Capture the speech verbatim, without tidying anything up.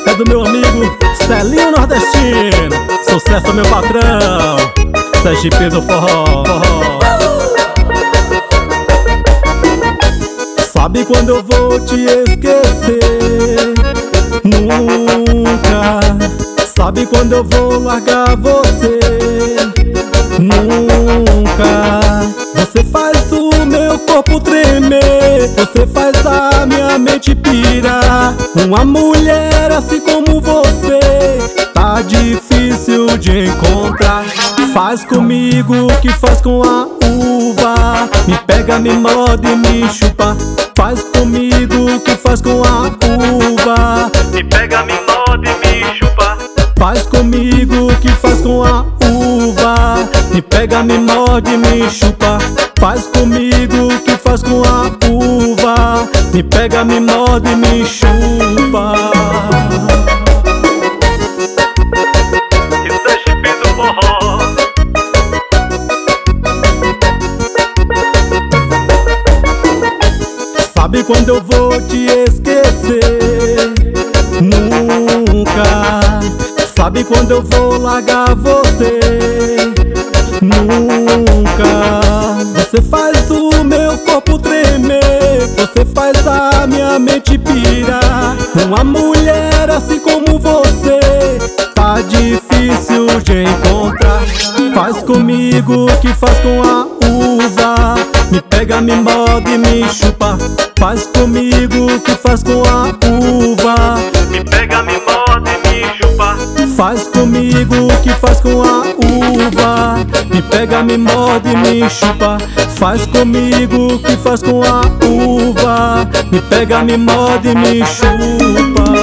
é do meu amigo Celinho Nordestino. Sucesso, meu patrão, Sergipe do forró, forró. Sabe quando eu vou te esquecer? Nunca. Sabe quando eu vou largar você? Nunca. Você faz o meu corpo tremer, você faz a minha mente pirar. Uma mulher assim como você tá difícil de encontrar. Faz comigo o que faz com a uva, me pega, me morde e me chupa. Faz comigo o que faz com a uva, Me pega, me morde, me chupa. faz comigo o que faz com a uva, me pega, me morde, me chupa. Faz comigo o que faz com a uva, me pega, me morde, me chupa. E o Sergipe do forró. Sabe quando eu vou te esquecer? Nunca. Sabe quando eu vou largar você? Nunca. Você faz o meu corpo tremer, você faz a minha mente pirar. Uma mulher assim como você tá difícil de encontrar. Faz comigo o que faz com a uva, me pega, me morde e me chupa. Faz comigo o que faz com a uva, Me pega, me morde, me chupa. faz comigo o que faz com a uva, me pega, me morde e me chupa. Faz comigo o que faz com a uva, me pega, me morde e me chupa.